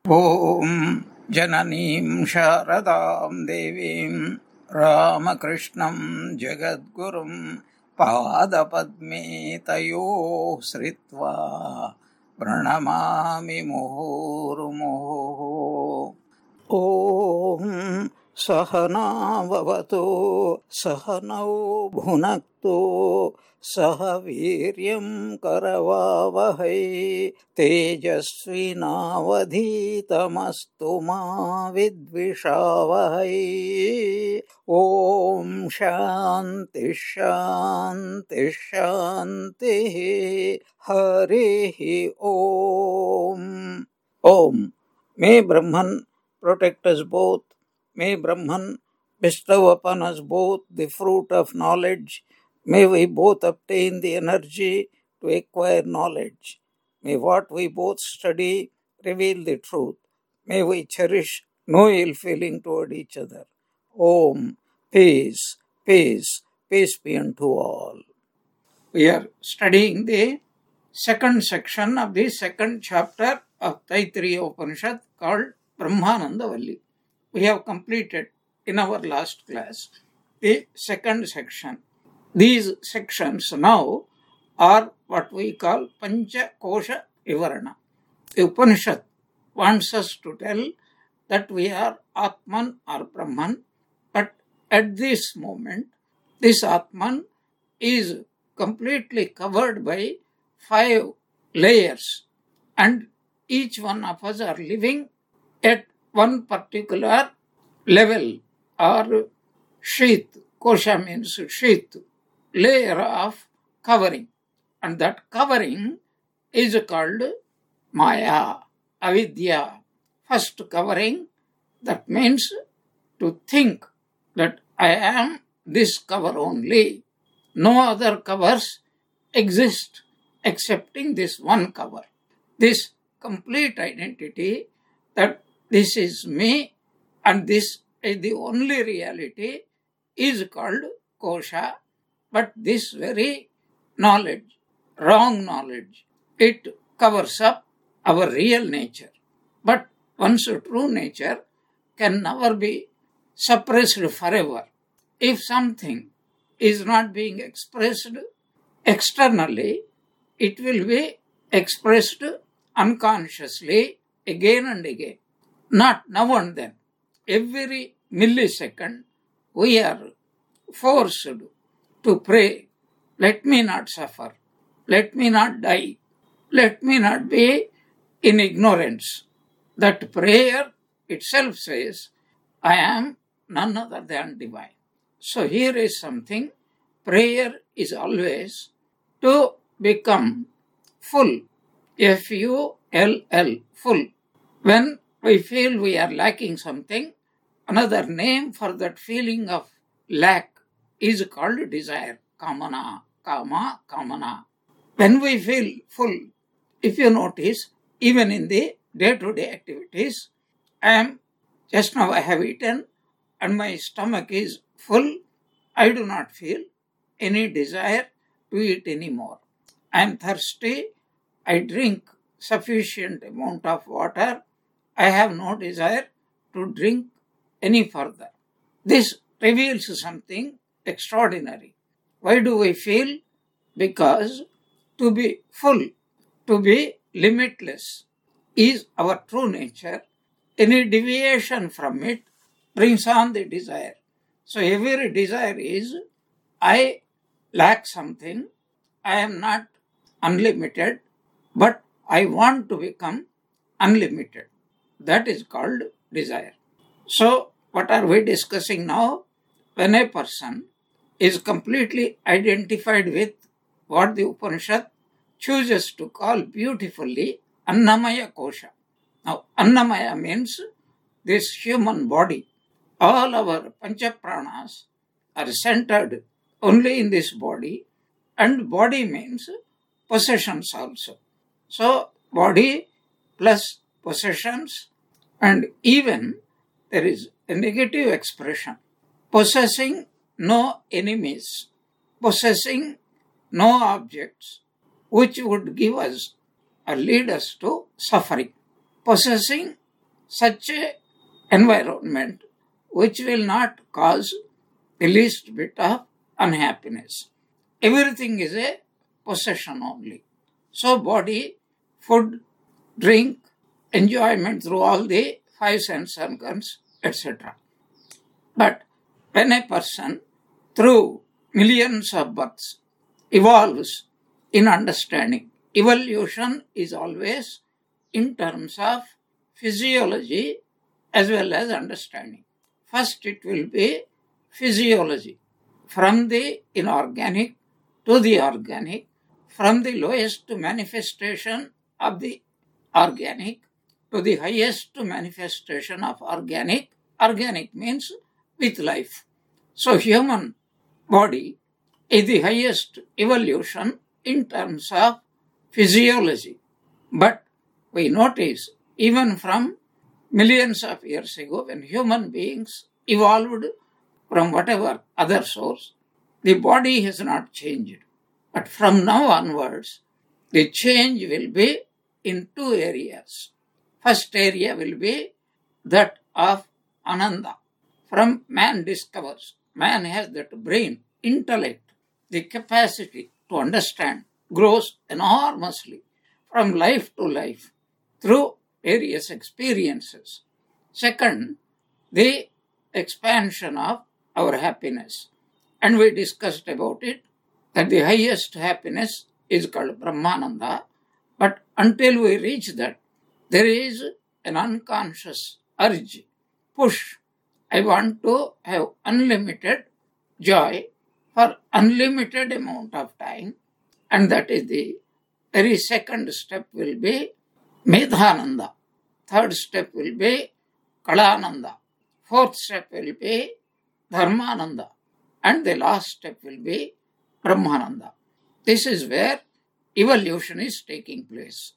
ॐ जननीं शारदां देवीं रामकृष्णं जगद्गुरुं पादपद्मे तयोः श्रित्वा प्रणमामि मुहुर्मुहुः। ॐ सहना भवतु सहनौ भुनक्तु सह वीर्यं करवावहै तेजस्विनावधीतमस्तु मा विद्विषावहै। ॐ शान्ति शान्ति शान्तिः। हरिः ॐ। May Brahman protect us both. May Brahman bestow upon us both the fruit of knowledge. May we both obtain the energy to acquire knowledge. May what we both study reveal the truth. May we cherish no ill feeling toward each other. Om. Peace, peace, peace be unto all. We are studying the second section of the second chapter of Taittiriya Upanishad called Brahmananda Valli. We have completed in our last class the second section. These sections now are what we call Pancha Kosha Vivarana. The Upanishad wants us to tell that we are Atman or Brahman, but at this moment, this Atman is completely covered by 5 layers, and each one of us are living at one particular level or sheath. Kosha means sheath, layer of covering, and that covering is called Maya, Avidya. First covering, that means to think that I am this cover only. No other covers exist excepting this one cover. This complete identity that this is me and this is the only reality is called Kosha. But this very knowledge, wrong knowledge, it covers up our real nature. But one's true nature can never be suppressed forever. If something is not being expressed externally, it will be expressed unconsciously again and again. Not now and then. Every millisecond we are forced to pray, let me not suffer, let me not die, let me not be in ignorance. That prayer itself says, I am none other than divine. So here is something, prayer is always to become full, Full, full. When we feel we are lacking something, another name for that feeling of lack is called desire, kamana, kamana. When we feel full, if you notice, even in the day-to-day activities, just now I have eaten and my stomach is full, I do not feel any desire to eat anymore. I am thirsty, I drink sufficient amount of water, I have no desire to drink any further. This reveals something extraordinary. Why do we feel? Because to be full, to be limitless is our true nature. Any deviation from it brings on the desire. So every desire is, I lack something, I am not unlimited, but I want to become unlimited. That is called desire. So what are we discussing now? When a person is completely identified with what the Upanishad chooses to call beautifully Annamaya Kosha. Now, Annamaya means this human body. All our Pancha Pranas are centered only in this body, and body means possessions also. So, body plus possessions, and even there is a negative expression. Possessing no enemies, possessing no objects which would give us or lead us to suffering, possessing such a environment which will not cause the least bit of unhappiness. Everything is a possession only. So body, food, drink, enjoyment through all the five sense organs, etc. But when a person, through millions of births, evolves in understanding, evolution is always in terms of physiology as well as understanding. First, it will be physiology, from the inorganic to the organic, from the lowest manifestation of the organic to the highest manifestation of organic. Organic means with life. So human body is the highest evolution in terms of physiology. But we notice even from millions of years ago, when human beings evolved from whatever other source, the body has not changed. But from now onwards, the change will be in two areas. First area will be that of Ananda. From man discovers, man has that brain, intellect, the capacity to understand grows enormously from life to life through various experiences. Second, the expansion of our happiness. And we discussed about it, that the highest happiness is called Brahmananda. But until we reach that, there is an unconscious urge, push. I want to have unlimited joy for unlimited amount of time. And that is the very second step will be Medhananda. Third step will be Kalananda. Fourth step will be Dharmananda. And the last step will be Brahmananda. This is where evolution is taking place.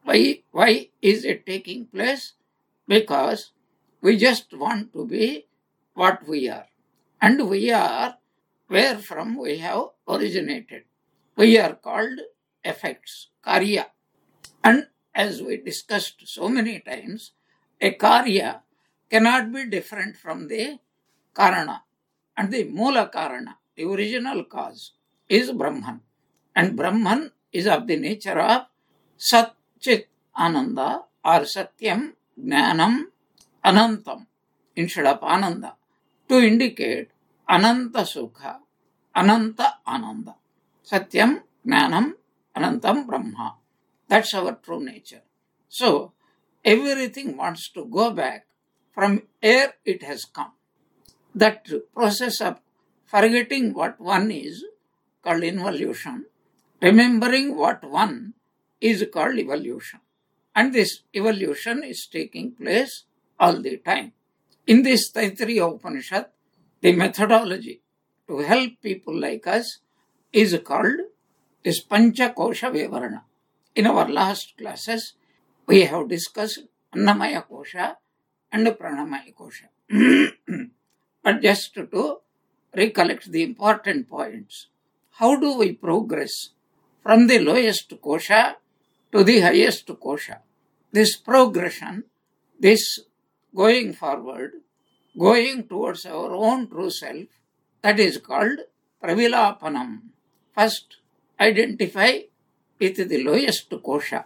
Why is it taking place? Because we just want to be what we are. And we are where from we have originated. We are called effects, karya. And as we discussed so many times, a karya cannot be different from the karana. And the mula karana, the original cause, is Brahman. And Brahman is of the nature of Sat Chit Ananda or Satyam Jnanam Anantam instead of Ananda, to indicate Ananta Sukha, Ananta Ananda. Satyam Jnanam Anantam Brahma. That's our true nature. So everything wants to go back from where it has come. That process of forgetting what one is called involution, remembering what one is called evolution. And this evolution is taking place all the time. In this Taittiriya Upanishad, the methodology to help people like us is called this Pancha Kosha Vivarana. In our last classes, we have discussed Annamaya Kosha and Pranamaya Kosha. But just to recollect the important points, how do we progress from the lowest kosha to the highest kosha? This progression, this going forward, going towards our own true self, that is called pravilapanam. First, identify with the lowest kosha.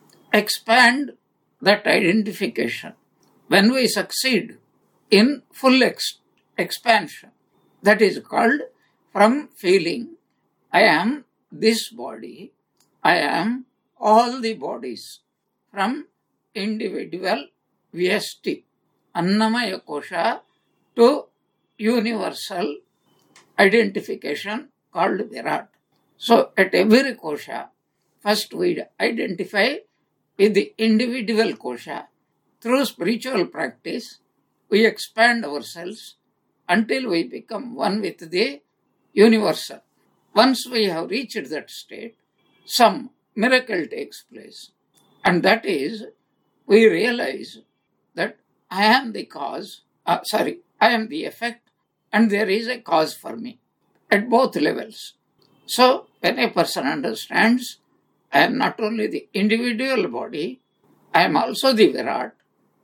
Expand that identification. When we succeed in full expansion, that is called from feeling, I am this body, I am all the bodies, from individual vyasti, Annamaya Kosha, to universal identification called Virat. So at every kosha, first we identify with the individual kosha. Through spiritual practice, we expand ourselves until we become one with the universal. Once we have reached that state, some miracle takes place. And that is, we realize that I am the cause, I am the effect, and there is a cause for me at both levels. So, when a person understands, I am not only the individual body, I am also the Virat, then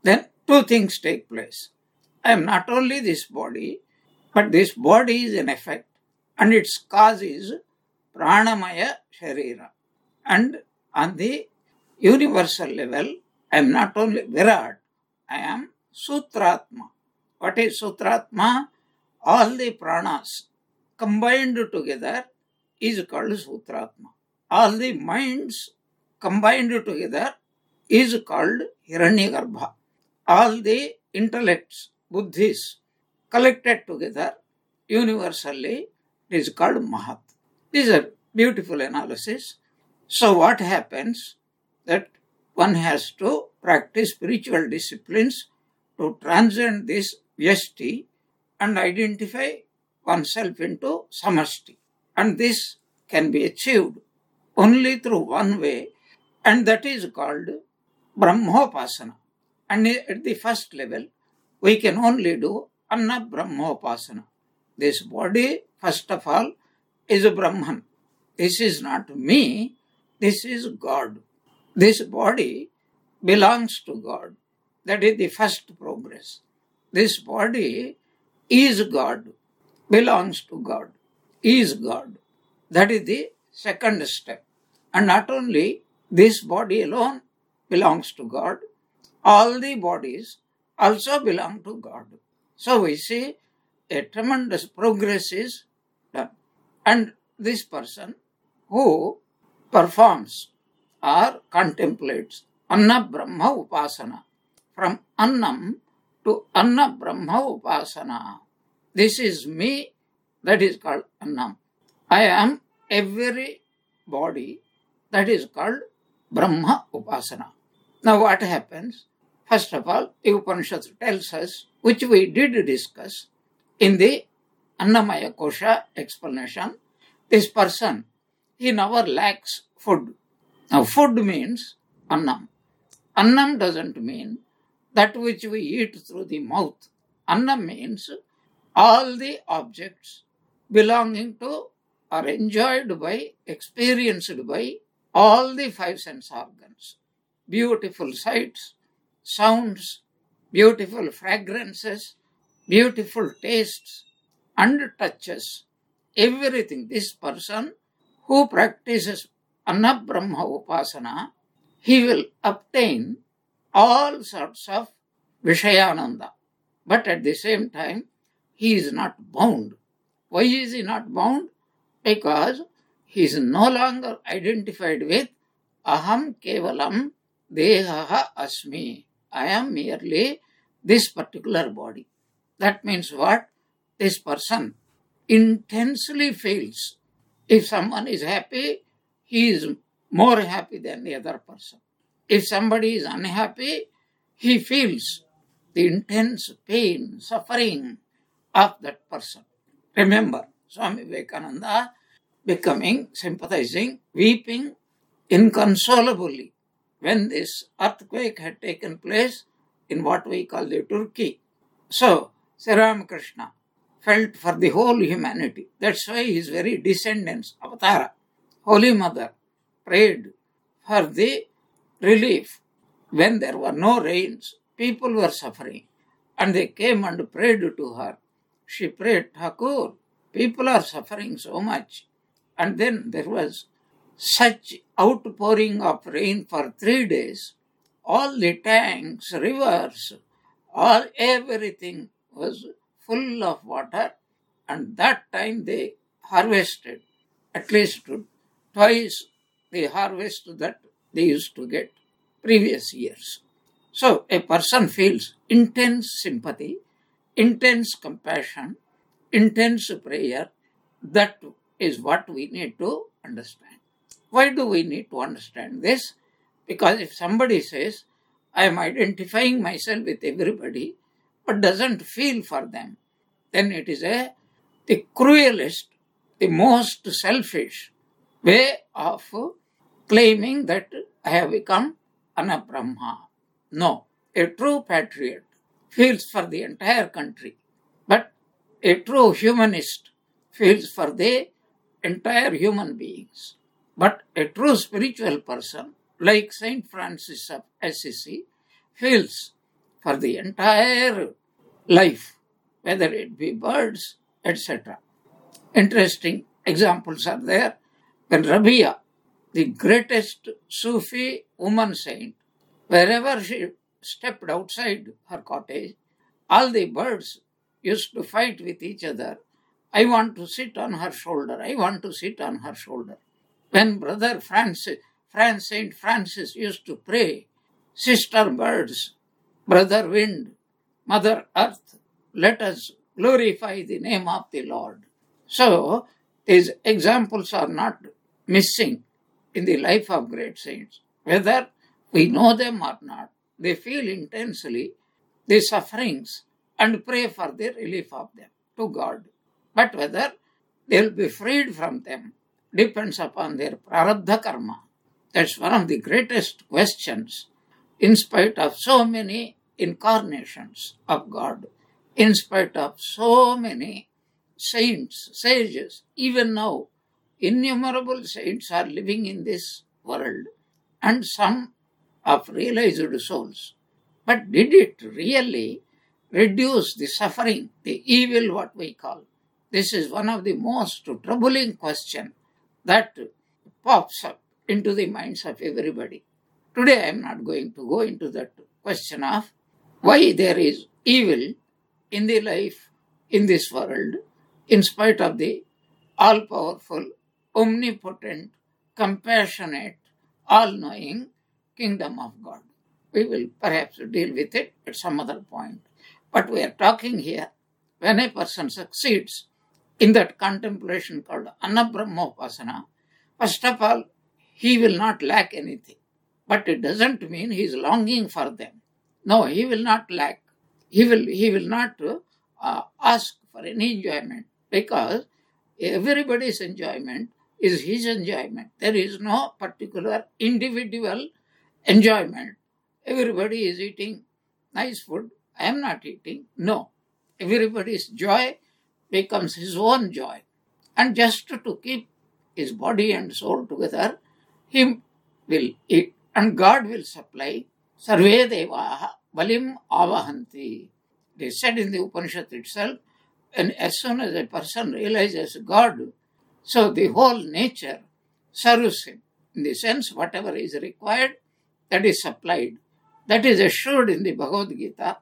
two things take place. I am not only this body, but this body is in effect, and its cause is Pranamaya Sharira. And on the universal level, I am not only Virat, I am Sutratma. What is Sutratma? All the pranas combined together is called Sutratma. All the minds combined together is called Hiranyagarbha. All the intellects, buddhis, collected together universally is called Mahat. These are beautiful analysis. So what happens that one has to practice spiritual disciplines to transcend this Vyashti and identify oneself into Samashti. And this can be achieved only through one way, and that is called Brahmopasana. And at the first level, we can only do Anna Brahmopasana. This body, first of all, is a Brahman. This is not me, this is God. This body belongs to God. That is the first progress. This body is God, belongs to God, is God. That is the second step. And not only this body alone belongs to God, all the bodies also belong to God. So we see a tremendous progress is done. And this person who performs or contemplates Anna Brahma Upasana, from Annam to Anna Brahma Upasana. This is me, that is called Annam. I am every body, that is called Brahma Upasana. Now what happens? First of all, the Upanishad tells us, which we did discuss in the Annamaya Kosha explanation, this person, he never lacks food. Now food means Annam. Annam doesn't mean that which we eat through the mouth. Annam means all the objects belonging to or enjoyed by, experienced by all the five sense organs. Beautiful sights, sounds, beautiful fragrances, beautiful tastes and touches. Everything. This person who practices Anna Brahma Upasana, he will obtain all sorts of Vishayananda. But at the same time, he is not bound. Why is he not bound? Because he is no longer identified with Aham Kevalam Dehaha Asmi. I am merely this particular body. That means what? This person intensely feels. If someone is happy, he is more happy than the other person. If somebody is unhappy, he feels the intense pain, suffering of that person. Remember, Swami Vivekananda becoming, sympathizing, weeping inconsolably when this earthquake had taken place in what we call the Turkey. So, Sri Ramakrishna felt for the whole humanity. That's why his very descendants, Avatara, Holy Mother, prayed for the relief. When there were no rains, people were suffering. And they came and prayed to her. She prayed, Thakur, people are suffering so much. And then there was such outpouring of rain for 3 days. All the tanks, rivers, everything was full of water. And that time they harvested at least twice the harvest that they used to get previous years. So a person feels intense sympathy, intense compassion, intense prayer. That is what we need to understand. Why do we need to understand this? Because if somebody says, I am identifying myself with everybody, but doesn't feel for them, then it is the cruelest, the most selfish way of claiming that I have become Anabrahma. No, a true patriot feels for the entire country, but a true humanist feels for the entire human beings. But a true spiritual person, like Saint Francis of Assisi, feels for the entire life, whether it be birds, etc. Interesting examples are there. When Rabia, the greatest Sufi woman saint, wherever she stepped outside her cottage, all the birds used to fight with each other. I want to sit on her shoulder. I want to sit on her shoulder. When Brother Saint Francis used to pray, sister birds, brother wind, mother earth, let us glorify the name of the Lord. So, these examples are not missing in the life of great saints. Whether we know them or not, they feel intensely the sufferings and pray for the relief of them to God. But whether they will be freed from them depends upon their prarabdha karma. That's one of the greatest questions. In spite of so many incarnations of God, in spite of so many saints, sages, even now, innumerable saints are living in this world, and some of realized souls. But did it really reduce the suffering, the evil, what we call? This is one of the most troubling questions that pops up into the minds of everybody. Today I am not going to go into that question of why there is evil in the life in this world, in spite of the all-powerful, omnipotent, compassionate, all-knowing kingdom of God. We will perhaps deal with it at some other point. But we are talking here, when a person succeeds in that contemplation called Annabrahmopasana, first of all, he will not lack anything. But it doesn't mean he is longing for them. No, he will not lack. He will not ask for any enjoyment, because everybody's enjoyment is his enjoyment. There is no particular individual enjoyment. Everybody is eating nice food. I am not eating. No. Everybody's joy becomes his own joy. And just to keep his body and soul together, he will eat. And God will supply. Sarve devaha balim avahanti. They said in the Upanishad itself, and as soon as a person realizes God, so the whole nature serves him. In the sense, whatever is required, that is supplied. That is assured in the Bhagavad Gita.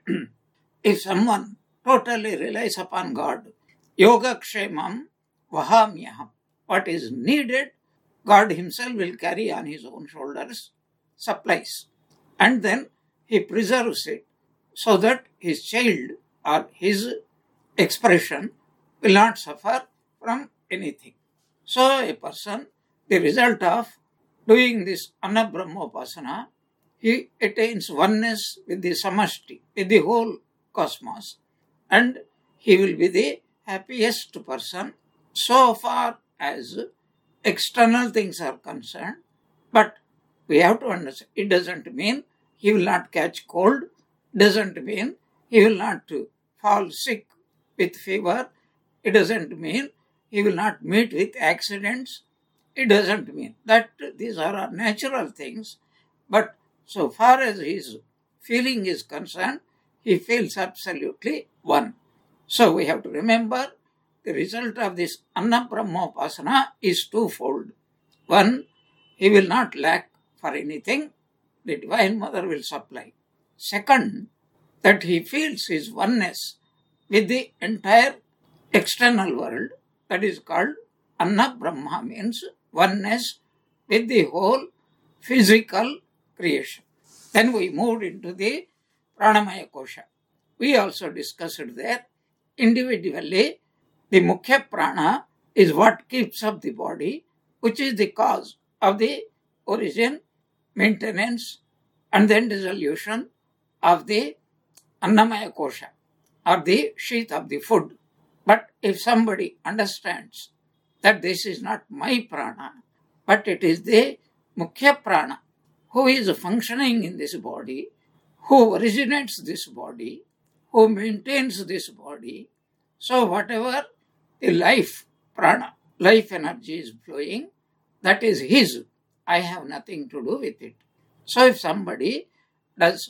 If someone totally relies upon God, yoga kshemam vahamyaham, what is needed, God himself will carry on his own shoulders, supplies. And then he preserves it so that his child or his expression will not suffer from anything. So a person, the result of doing this Annabrahmopasana, he attains oneness with the samashti, with the whole cosmos, and he will be the happiest person so far as external things are concerned. But we have to understand, it doesn't mean he will not catch cold, doesn't mean he will not fall sick with fever, it doesn't mean he will not meet with accidents, it doesn't mean that these are natural things, but so far as his feeling is concerned, he feels absolutely one. So we have to remember the result of this Annabrahmopasana is twofold. One, he will not lack for anything, the Divine Mother will supply. Second, that he feels his oneness with the entire external world, that is called Annabrahma, means oneness with the whole physical creation. Then we moved into the Pranamaya Kosha. We also discussed there, individually, the Mukhya Prana is what keeps up the body, which is the cause of the origin, maintenance, and then dissolution of the Annamaya Kosha, or the sheath of the food. But if somebody understands that this is not my prana, but it is the Mukhya Prana who is functioning in this body, who originates this body, who maintains this body, so whatever the life prana, life energy is flowing, that is his. I have nothing to do with it. So if somebody does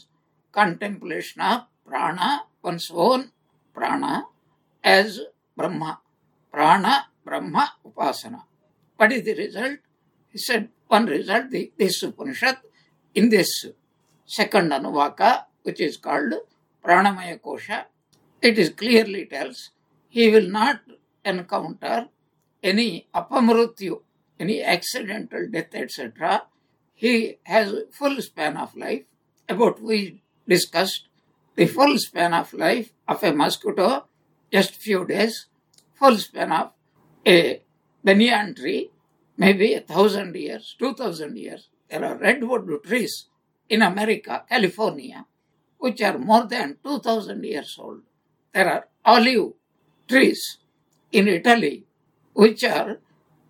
contemplation of prana, one's own prana, as Brahma. Prana, Brahma, Upasana. What is the result? He said, one result, this Upanishad, in this second Anuvaka, which is called Pranamaya Kosha, it is clearly tells he will not encounter any apamrutyu, any accidental death, etc. He has full span of life. About we discussed the full span of life of a mosquito, just few days. Full span of a banyan tree, maybe 1,000 years, 2,000 years. There are redwood trees in America, California, which are more than 2,000 years old. There are olive trees in Italy, which have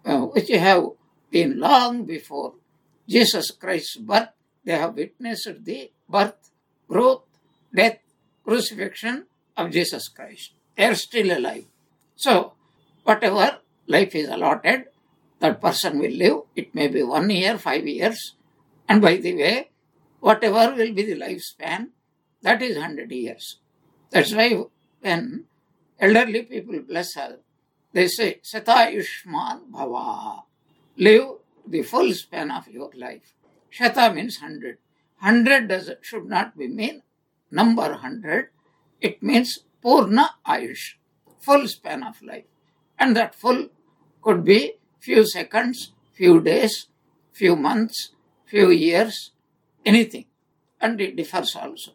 been long before Jesus Christ's birth. They have witnessed the birth, growth, death, crucifixion of Jesus Christ. They are still alive. So, whatever life is allotted, that person will live. It may be 1 year, 5 years. And by the way, whatever will be the lifespan, that is 100 years. That's why when elderly people bless us, they say, Satayushman Bhava. Live the full span of your life. Shata means 100. 100 should not be mean number 100. It means Purna Ayush, full span of life. And that full could be few seconds, few days, few months, few years, anything. And it differs also.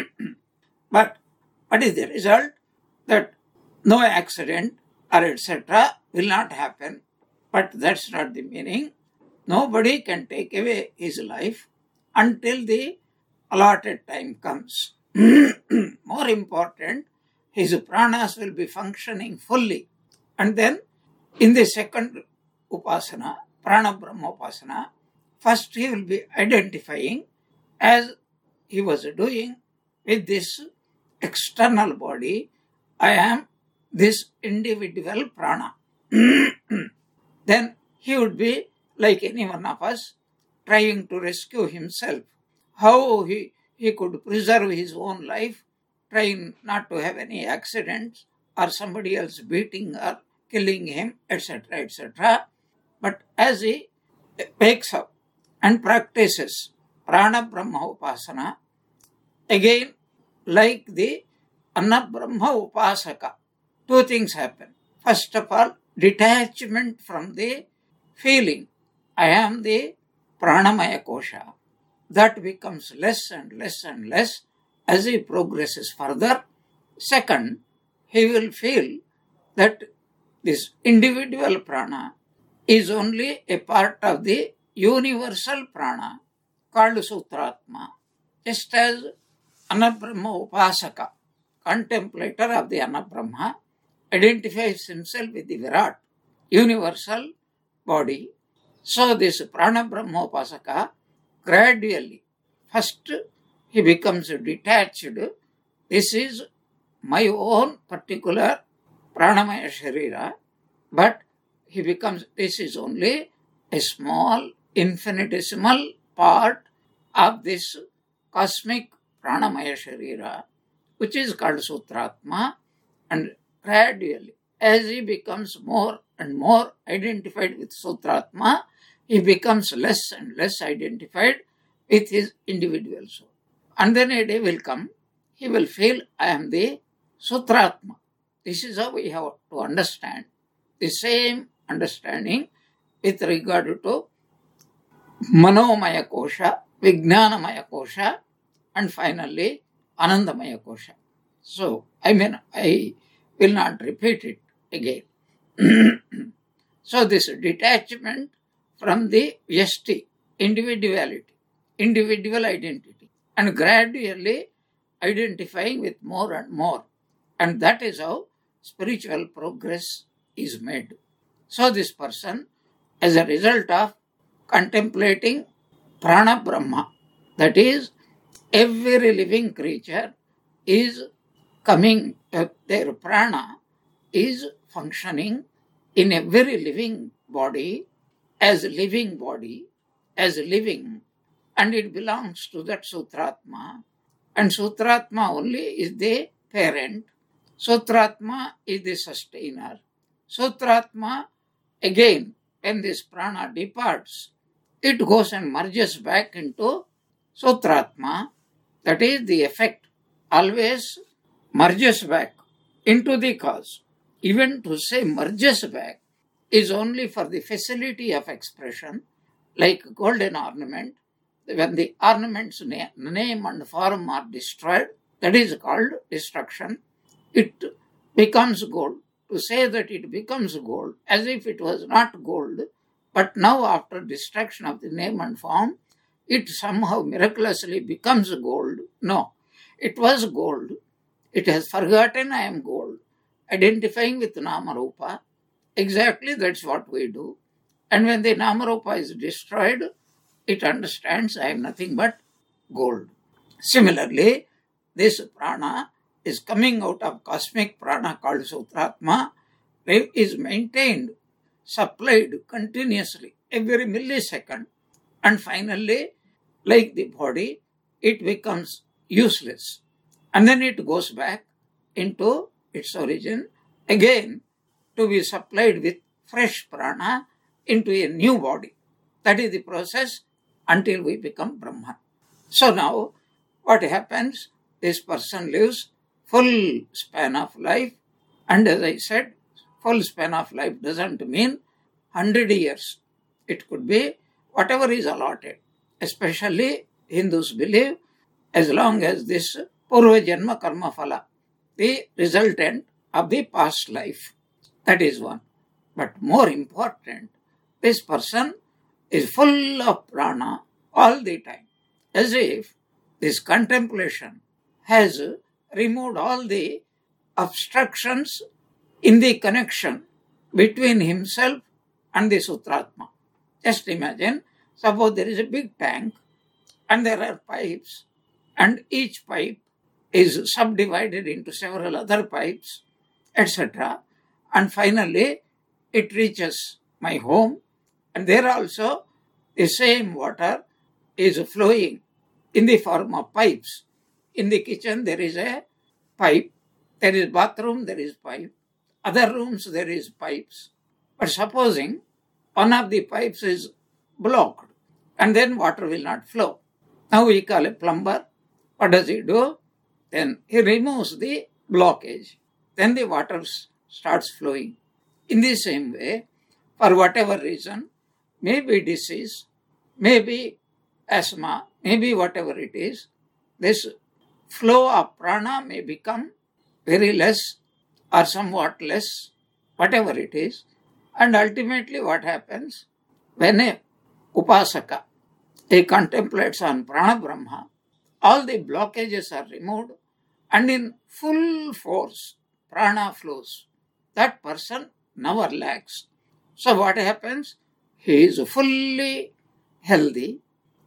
But what is the result? That no accident or etc. will not happen. But that's not the meaning. Nobody can take away his life until the allotted time comes. More important, his pranas will be functioning fully. And then in the second upasana, prana brahma upasana, first he will be identifying as he was doing with this external body, I am this individual prana. Then he would be like any one of us trying to rescue himself. How he could preserve his own life, trying not to have any accidents or somebody else beating or killing him, etc., etc. But as he wakes up and practices prana brahma upasana, again, like the anna brahma upasaka, two things happen. First of all, detachment from the feeling, I am the pranamaya kosha. That becomes less and less and less as he progresses further. Second, he will feel that this individual prana is only a part of the universal prana called Sutratma. Just as Anabrahma Upasaka, contemplator of the Anabrahma, identifies himself with the Virat, universal body. So this Prana Brahma Upasaka gradually, first he becomes detached. This is my own particular Pranamaya Sharira, but he becomes, this is only a small, infinitesimal part of this cosmic Pranamaya Sharira, which is called Sutratma, and gradually, as he becomes more and more identified with Sutratma, he becomes less and less identified with his individual soul. And then a day will come, he will feel, I am the Sutratma. This is how we have to understand. The same understanding with regard to Manomaya Kosha, Vijnanamaya Kosha, and finally Anandamaya Kosha. So, I will not repeat it again. So, this detachment from the Vyashti, individuality, individual identity, and gradually identifying with more and more. And that is how spiritual progress is made. So this person, as a result of contemplating Prana Brahma, that is, every living creature is coming, their prana is functioning in every living body, as living, and it belongs to that Sutratma. and Sutratma only is the parent. Sutratma is the sustainer. Sutratma, again, when this prana departs, it goes and merges back into Sutratma. That is the effect. Always merges back into the cause. Even to say merges back is only for the facility of expression, like golden ornament. When the ornament's name and form are destroyed, that is called destruction. It becomes gold. To say that it becomes gold, as if it was not gold, but now after destruction of the name and form, it somehow miraculously becomes gold. No, it was gold. It has forgotten I am gold. Identifying with Namarupa, exactly that's what we do. And when the Namarupa is destroyed, it understands I am nothing but gold. Similarly, this prana is coming out of cosmic prana called Sutratma, is maintained, supplied continuously every millisecond, and finally, like the body, it becomes useless. And then it goes back into its origin again to be supplied with fresh prana into a new body. That is the process until we become Brahman. So now, what happens? This person lives full span of life, and as I said, full span of life doesn't mean 100 years. It could be whatever is allotted. Especially Hindus believe as long as this Purva Janma Karma Phala, the resultant of the past life. That is one. But more important, this person is full of prana all the time, as if this contemplation has removed all the obstructions in the connection between himself and the Sutratma. Just imagine, suppose there is a big tank and there are pipes, and each pipe is subdivided into several other pipes, etc. And finally, it reaches my home, and there also the same water is flowing in the form of pipes. In the kitchen, there is a pipe. There is bathroom, there is pipe. Other rooms, there is pipes. But supposing one of the pipes is blocked, and then water will not flow. Now we call a plumber. What does he do? Then he removes the blockage. Then the water starts flowing. In the same way, for whatever reason, maybe disease, maybe asthma, maybe whatever it is, this flow of prana may become very less or somewhat less, whatever it is. And ultimately what happens? When a upasaka, he contemplates on prana brahma, all the blockages are removed, and in full force, prana flows. That person never lacks. So what happens? He is fully healthy.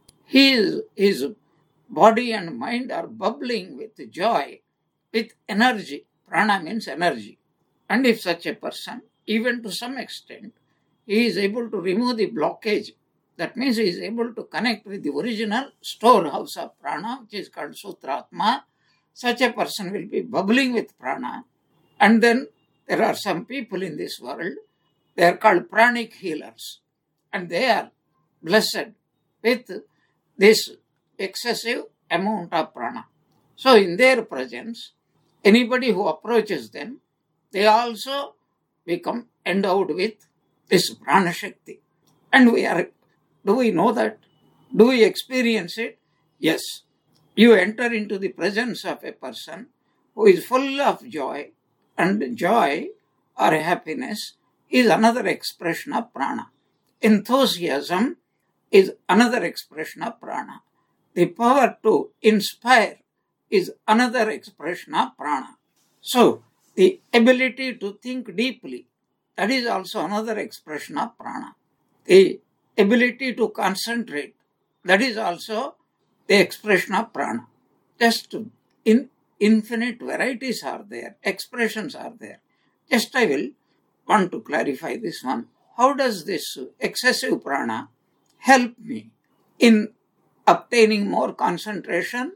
His body and mind are bubbling with joy, with energy. Prana means energy. And if such a person, even to some extent, he is able to remove the blockage, that means he is able to connect with the original storehouse of prana, which is called Sutratma, such a person will be bubbling with prana. And then there are some people in this world, they are called pranic healers, and they are blessed with this excessive amount of prana. So in their presence, anybody who approaches them, they also become endowed with this prana shakti. And do we know that? Do we experience it? Yes. You enter into the presence of a person who is full of joy, and joy or happiness is another expression of prana. Enthusiasm is another expression of prana. The power to inspire is another expression of prana. So, the ability to think deeply, that is also another expression of prana. The ability to concentrate, that is also the expression of prana. Just in infinite varieties are there, expressions are there. Just I will want to clarify this one. How does this excessive prana help me in obtaining more concentration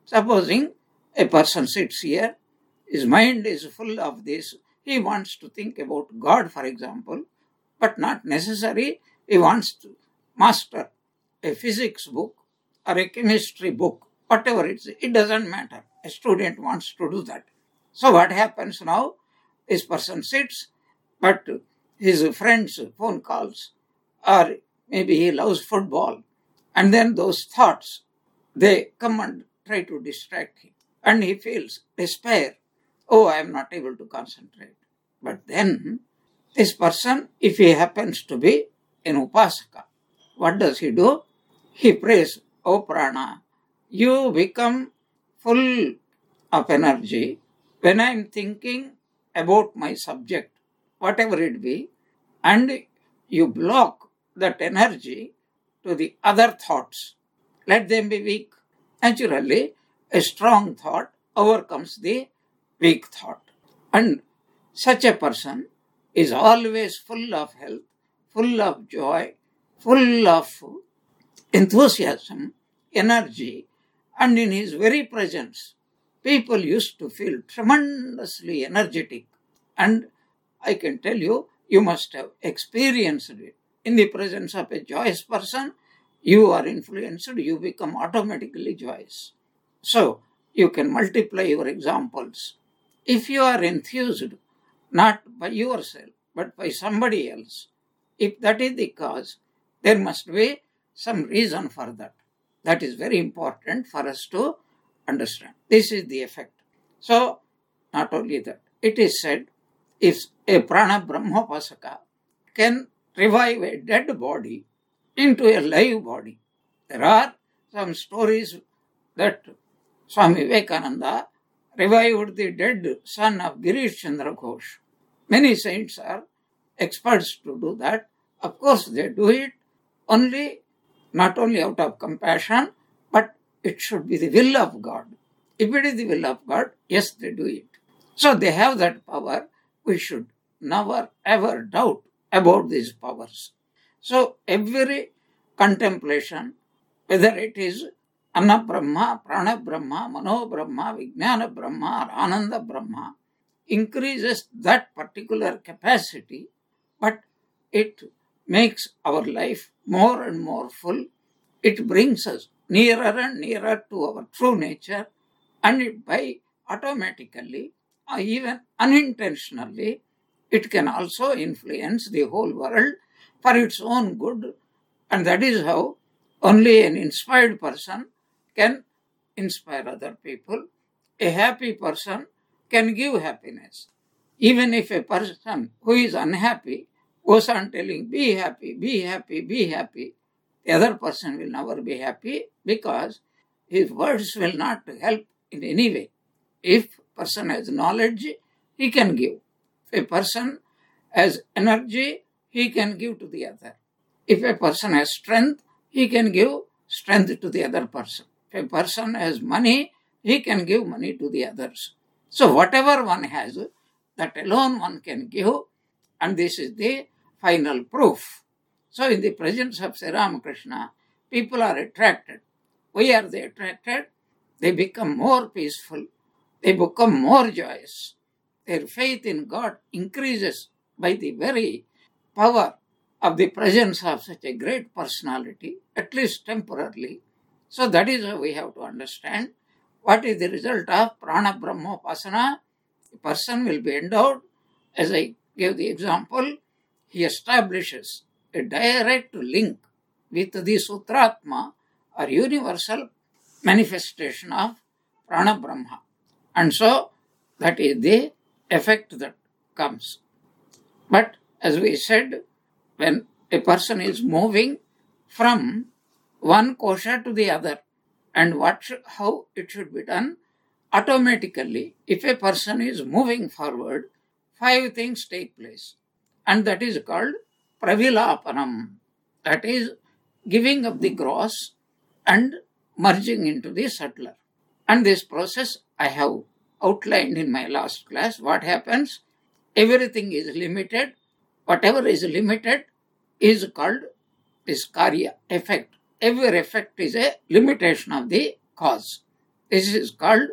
Supposing a person sits here, his mind is full of this, he wants to think about God, for example, but not necessary, he wants to master a physics book or a chemistry book, whatever it doesn't matter. A student wants to do that. So what happens now? This person sits, but his friends' phone calls, or maybe he loves football, and then those thoughts, they come and try to distract him, and he feels despair. Oh, I am not able to concentrate. But then, this person, if he happens to be an upasaka, what does he do? He prays, "Oh prana, you become full of energy when I am thinking about my subject, whatever it be, and you block that energy to the other thoughts. Let them be weak." Naturally, a strong thought overcomes the weak thought. And such a person is always full of health, full of joy, full of enthusiasm, energy, and in his very presence, people used to feel tremendously energetic. And I can tell you, you must have experienced it. In the presence of a joyous person, you are influenced, you become automatically joyous. So, you can multiply your examples. If you are enthused, not by yourself, but by somebody else, if that is the cause, there must be some reason for that. That is very important for us to understand. This is the effect. So, not only that, it is said, if a prana brahmopasaka can revive a dead body into a live body. There are some stories that Swami Vivekananda revived the dead son of Girish Chandra Ghosh. Many saints are experts to do that. Of course, they do it not only out of compassion, but it should be the will of God. If it is the will of God, yes, they do it. So they have that power. We should never ever doubt about these powers. So every contemplation, whether it is Anna Brahma, Prana Brahma, Mano Brahma, Vijnana Brahma, or Ananda Brahma, increases that particular capacity, but it makes our life more and more full. It brings us nearer and nearer to our true nature, and it by automatically, or even unintentionally, it can also influence the whole world for its own good. And that is how only an inspired person can inspire other people. A happy person can give happiness. Even if a person who is unhappy goes on telling, "Be happy, be happy, be happy," the other person will never be happy because his words will not help in any way. If a person has knowledge, he can give. If a person has energy, he can give to the other. If a person has strength, he can give strength to the other person. If a person has money, he can give money to the others. So whatever one has, that alone one can give, and this is the final proof. So in the presence of Sri Ramakrishna, people are attracted. Why are they attracted? They become more peaceful. They become more joyous. Their faith in God increases by the very power of the presence of such a great personality, at least temporarily. So that is how we have to understand what is the result of prana brahmopasana. The person will be endowed, as I gave the example, he establishes a direct link with the Sutratma or universal manifestation of prana brahma. And so that is the effect that comes. But as we said, when a person is moving from one kosha to the other, and how it should be done, automatically, if a person is moving forward, 5 things take place. And that is called pravilapanam. That is giving up the gross and merging into the subtler. And this process I have outlined in my last class. What happens? Everything is limited. Whatever is limited is called this karya, effect. Every effect is a limitation of the cause. This is called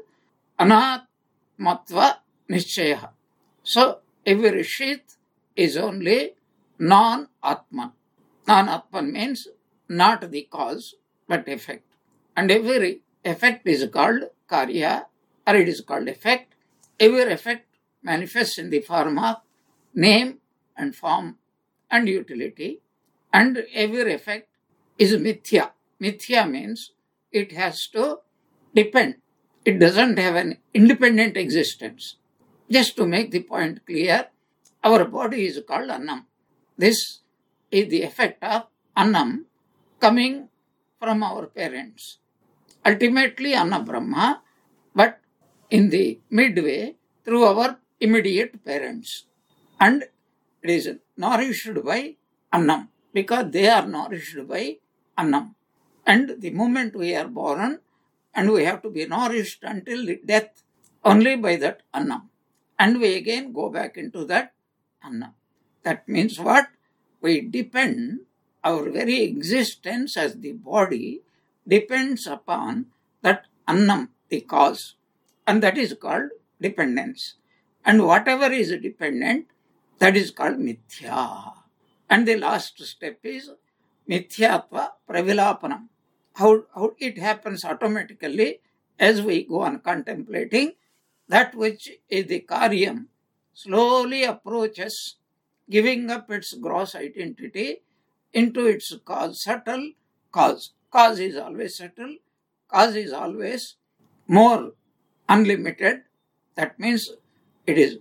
anatmatva nishchaya. So every sheath is only non-atman. Non-atman means not the cause but effect. And every effect is called karya, or it is called effect. Every effect manifests in the form of name and form and utility. And every effect is mithya. Mithya means it has to depend. It doesn't have an independent existence. Just to make the point clear, our body is called annam. This is the effect of annam coming from our parents. Ultimately Anna Brahma, but in the midway through our immediate parents. And it is nourished by annam, because they are nourished by annam. And the moment we are born, and we have to be nourished until death only by that annam. And we again go back into that annam. That means what? We depend, our very existence as the body depends upon that annam, the cause. And that is called dependence. And whatever is dependent, that is called mithya. And the last step is mithyatva pravilapanam. How it happens automatically as we go on contemplating that which is the karyam slowly approaches giving up its gross identity into its cause, subtle cause. Cause is always subtle. Cause is always more unlimited. That means it is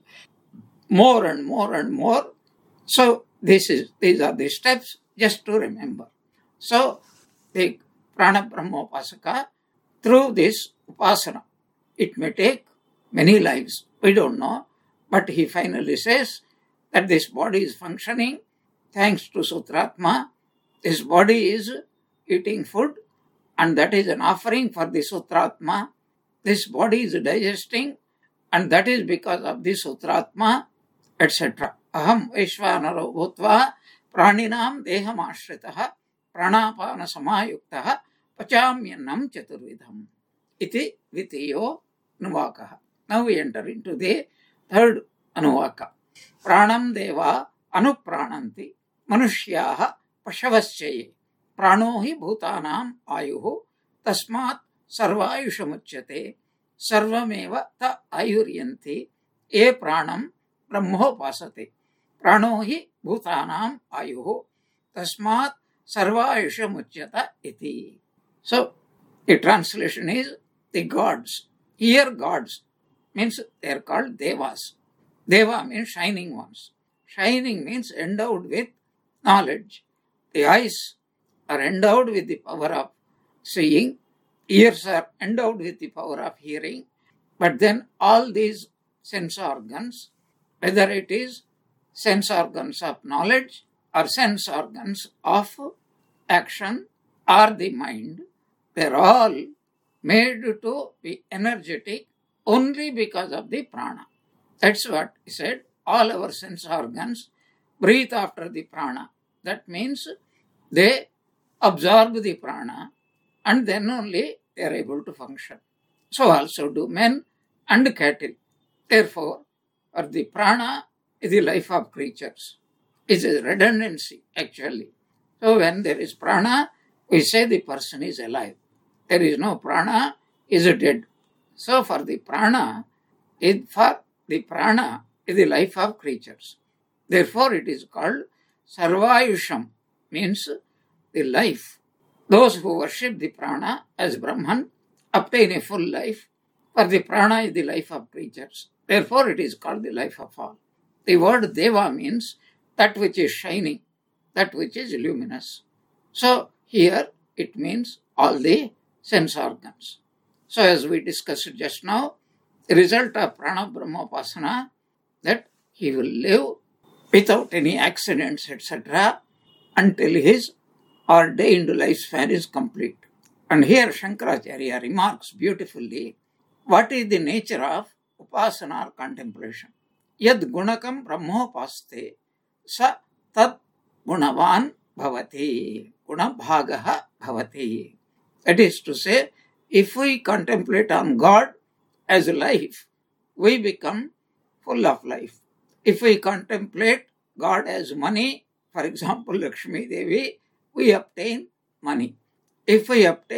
more and more and more. So these are the steps just to remember. So the Prana Brahmopasaka, through this upasana, it may take many lives, we don't know, but he finally says that this body is functioning thanks to Sutratma. This body is eating food, and that is an offering for the Sutratma. This body is digesting, and that is because of the Sutratma, etc. Aham Vaishvanaro Bhutva Praninam Deham Ashritaha Pranapana Samayuktaha Pachamyanam Chaturvidham Iti Vitiyo Nuvakaha. Now we enter into the third Anuvaka. Pranam Deva Anuprananti Manushyaha Pashavaschaye Prano hi Bhutanam Ayuhu Tasmat Sarvayushamuchyate Sarvameva ta Ayuryanti E Pranam Brahmopasate Prano hi Bhutanam Ayuhu Tasmat Sarvayushamuchyata iti. So the translation is the gods. Here gods means they are called devas. Deva means shining ones. Shining means endowed with knowledge. The eyes are endowed with the power of seeing. Ears are endowed with the power of hearing. But then all these sense organs, whether it is sense organs of knowledge or sense organs of action or the mind, they are all made to be energetic only because of the prana. That's what he said. All our sense organs breathe after the prana. That means they absorb the prana and then only they are able to function. So also do men and cattle. Therefore, for the prana is the life of creatures. It's a redundancy actually. So when there is prana, we say the person is alive. There is no prana, is dead. So for the prana is the life of creatures. Therefore it is called Sarvayusham, means the life. Those who worship the prana as Brahman obtain a full life, for the prana is the life of creatures. Therefore it is called the life of all. The word Deva means that which is shining, that which is luminous. So here it means all the sense organs. So as we discussed just now, the result of Prana Brahmopasana, that he will live without any accidents, etc., until his ordained lifespan is complete. And here Shankaracharya remarks beautifully, what is the nature of upasana or contemplation? Yad gunakam brahmopaste sa tat gunavan bhavati, gunabhagaha bhavati. That is to say, If we contemplate on God as life, we become full of life. If we contemplate God as money, for example, Lakshmi Devi, we obtain money. If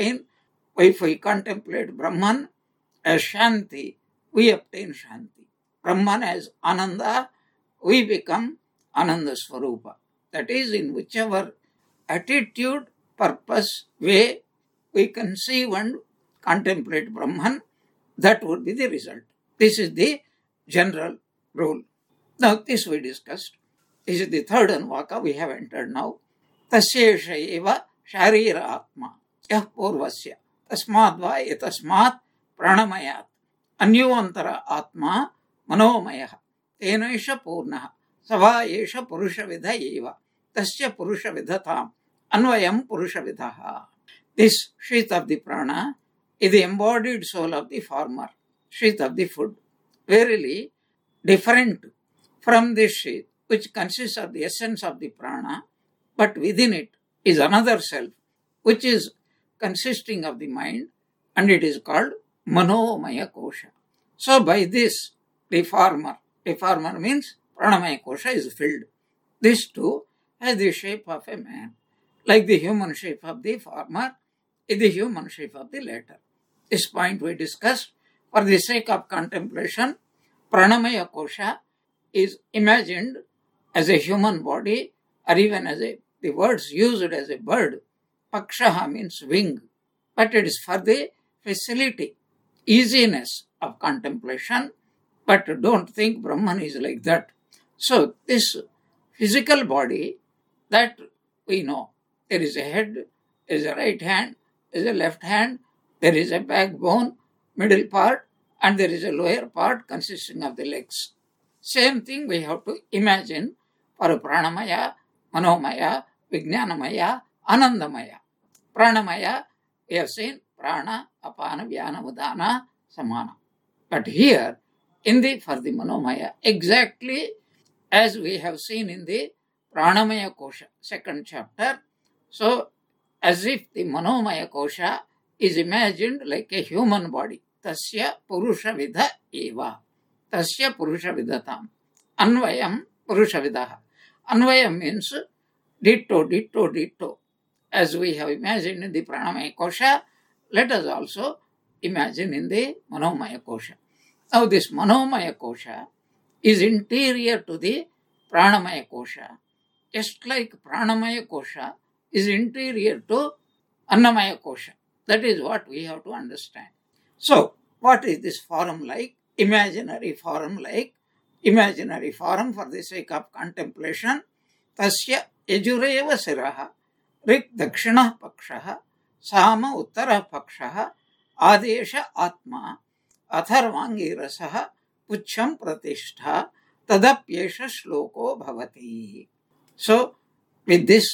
we contemplate Brahman as Shanti, we obtain Shanti. Brahman as Ananda, we become Ananda Swarupa. That is, in whichever attitude, purpose, way we conceive and contemplate Brahman, that would be the result. This is the general rule. Now, this we discussed. This is the third Anvaka we have entered now. Tasyesha eva sharira atma yah purvasya tasmadva etasmat pranamayat anyuvantara atma manomayah tenaisha purnaha sava esha purushavidha eva tasya purushavidhatam anvayam purushavidhaha. This sheath of the prana is the embodied soul of the farmer, sheath of the food. Verily, different from this sheath, which consists of the essence of the prana, but within it is another self, which is consisting of the mind, and it is called Manomaya Kosha. So by this, the farmer means Pranamaya Kosha is filled. This too has the shape of a man, like the human shape of the farmer is the human shape of the latter. This point we discussed. For the sake of contemplation, Pranamaya Kosha is imagined as a human body, or even as the words used as a bird. Pakshaha means wing, but it is for the facility, easiness of contemplation. But don't think Brahman is like that. So this physical body that we know, there is a head, there is a right hand, there is a left hand, there is a backbone, middle part, and there is a lower part consisting of the legs. Same thing we have to imagine for Pranamaya, Manomaya, Vijnanamaya, Anandamaya. Pranamaya, we have seen Prana, Apana, Vyana, Udana, Samana. But here, for the Manomaya, exactly as we have seen in the Pranamaya Kosha, second chapter. So, as if the Manomaya Kosha is imagined like a human body. Tasya Purusha Vidha Eva. Tasya Purusha Vidhatam. Anvayam Purusha Vidhaha. Anvayam means ditto, ditto, ditto. As we have imagined in the Pranamaya Kosha, let us also imagine in the Manomaya Kosha. Now this Manomaya Kosha is interior to the Pranamaya Kosha, just like Pranamaya Kosha is interior to Annamaya Kosha. That is what we have to understand. So, what is this form like? Imaginary form like. Imaginary form for the sake of contemplation. Tasya yajureva siraha rik dakshina pakshaha sama uttara pakshaha adesha atma atharvangi rasaha pucham pratishtha tadapyesha shloko bhavati. So, with this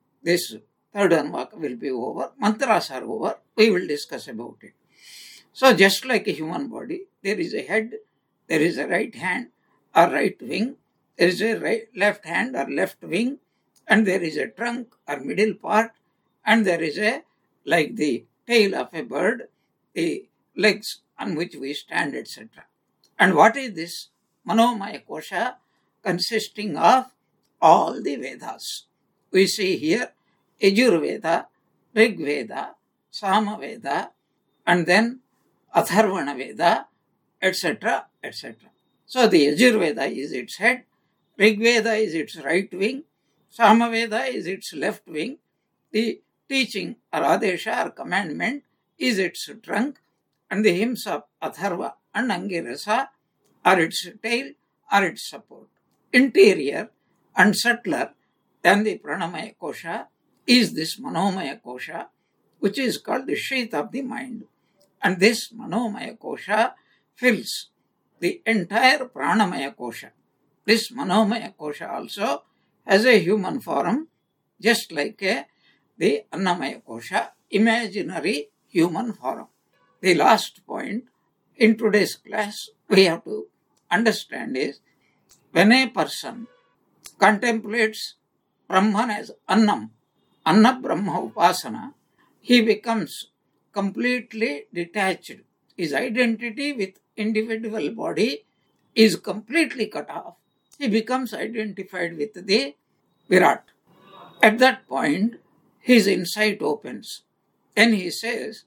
third Anvaka will be over. Mantras are over. We will discuss about it. So, just like a human body, there is a head, there is a right hand or right wing, there is a left hand or left wing, and there is a trunk or middle part, and there is like the tail of a bird, the legs on which we stand, etc. And what is this Manomaya Kosha? Consisting of all the Vedas. We see here Yajurveda, Rig Veda, Sama Veda, and then Atharvana Veda, etc., etc. So the Yajurveda is its head, Rig Veda is its right wing, Sama Veda is its left wing, the teaching or Adesha or commandment is its trunk, and the hymns of Atharva and Angirasa are its tail or its support. Interior and subtler than the Pranamaya Kosha is this Manomaya Kosha, which is called the sheath of the mind. And this Manomaya Kosha fills the entire Pranamaya Kosha. This Manomaya Kosha also has a human form, just like the Annamaya Kosha, imaginary human form. The last point in today's class we have to understand is, when a person contemplates Brahman as Annam, Anna Brahma Upasana, he becomes completely detached. His identity with individual body is completely cut off. He becomes identified with the Virat. At that point, his insight opens. Then he says,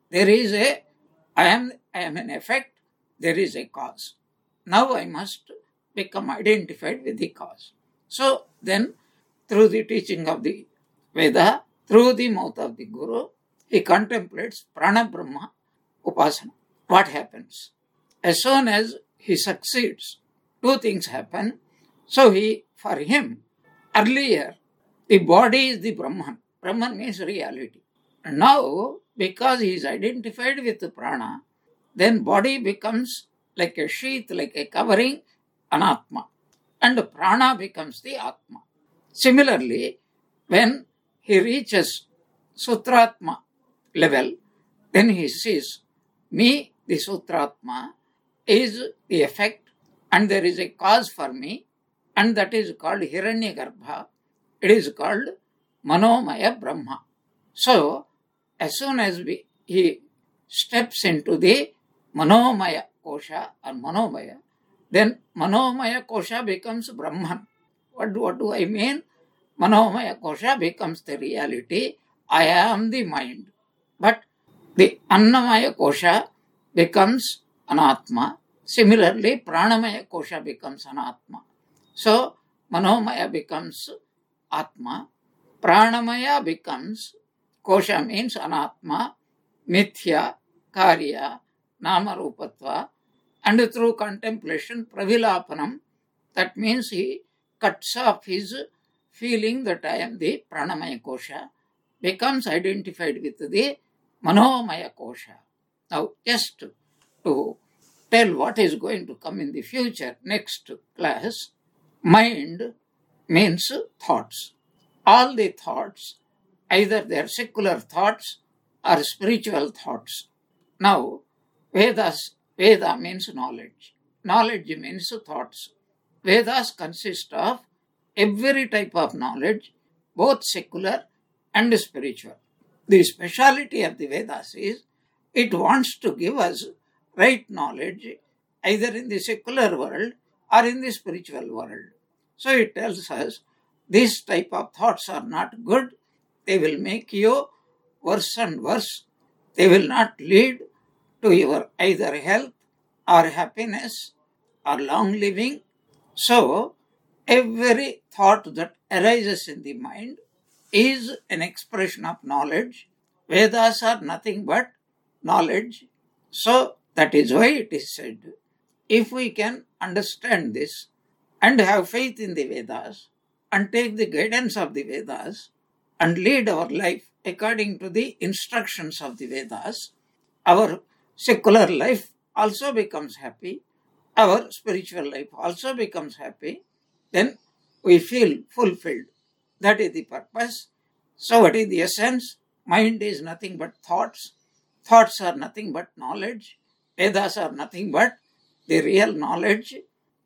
I am an effect, there is a cause. Now I must become identified with the cause. So then, through the teaching of the Veda, through the mouth of the Guru, he contemplates Prana Brahma Upasana. What happens? As soon as he succeeds, two things happen. So for him, earlier, the body is the Brahman. Brahman means reality. And now, because he is identified with the prana, then body becomes like a sheath, like a covering, anatma. And the prana becomes the atma. Similarly, when he reaches Sutratma level, then he sees me, the Sutratma, is the effect, and there is a cause for me, and that is called Hiranyagarbha. It is called Manomaya Brahma. So, as soon as he steps into the Manomaya Kosha or Manomaya, then Manomaya Kosha becomes Brahman. What do I mean? Manomaya Kosha becomes the reality. I am the mind. But the Annamaya Kosha becomes Anatma. Similarly, Pranamaya Kosha becomes Anatma. So, Manomaya becomes Atma. Pranamaya becomes, Kosha means Anatma, Mithya, Karya, Namarupatva, and through contemplation, Pravilapanam, that means he cuts off his feeling that I am the Pranamaya Kosha, becomes identified with the Manomaya Kosha. Now, just to tell what is going to come in the future, next class, mind means thoughts. All the thoughts, either they are secular thoughts or spiritual thoughts. Now, Veda means knowledge. Knowledge means thoughts. Vedas consist of every type of knowledge, both secular and spiritual. The speciality of the Vedas is it wants to give us right knowledge either in the secular world or in the spiritual world. So it tells us these type of thoughts are not good. They will make you worse and worse. They will not lead to your either health or happiness or long living. So every thought that arises in the mind is an expression of knowledge. Vedas are nothing but knowledge. So that is why it is said, if we can understand this and have faith in the Vedas and take the guidance of the Vedas and lead our life according to the instructions of the Vedas, our secular life also becomes happy, our spiritual life also becomes happy, then we feel fulfilled. That is the purpose. So what is the essence? Mind is nothing but thoughts. Thoughts are nothing but knowledge. Vedas are nothing but the real knowledge.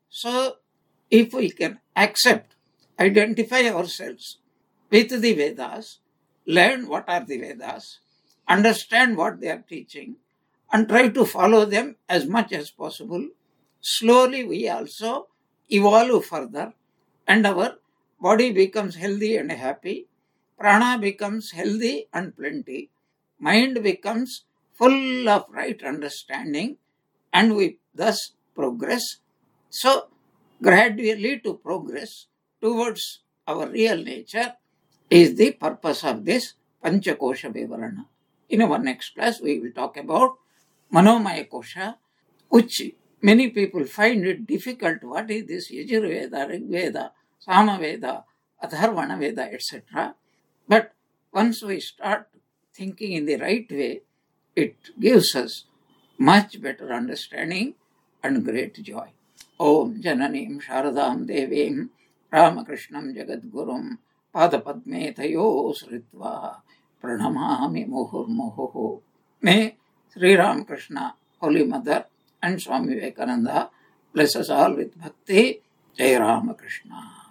So if we can accept, identify ourselves with the Vedas, learn what are the Vedas, understand what they are teaching, and try to follow them as much as possible, slowly we also evolve further and our body becomes healthy and happy, prana becomes healthy and plenty, mind becomes full of right understanding, and we thus progress. So, gradually to progress towards our real nature is the purpose of this Panchakosha Vivarana. In our next class, we will talk about Manomaya Kosha, which many people find it difficult. What is this Yajurveda, Rigveda, Samaveda, Atharvana Veda, etc. But once we start thinking in the right way, it gives us much better understanding and great joy. Om Jananim Sharadam Devim Ramakrishnam Jagadgurum Padapadme Tayo Sritva Pranamami Muhurmuhu. May Sri Ramakrishna, Holy Mother, and Swami Vivekananda bless us all with bhakti. Jai Ramakrishna.